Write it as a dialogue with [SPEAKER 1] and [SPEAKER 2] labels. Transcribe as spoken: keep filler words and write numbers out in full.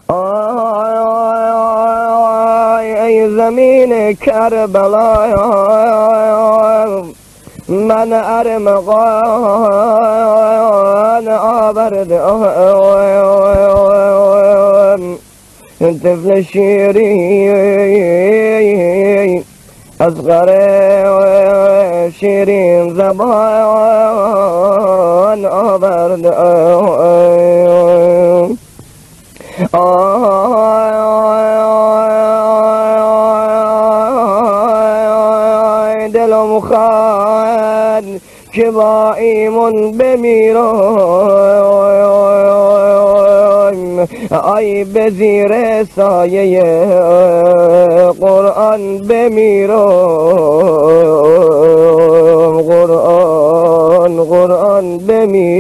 [SPEAKER 1] ای زمین کربلا من ارمغان آورده طفل شیرین اصغر شیرین زبان آورده دلم خواهد که با ایمون بمیرم ای به زیر سایه قرآن بمیرم قرآن قرآن بمیرم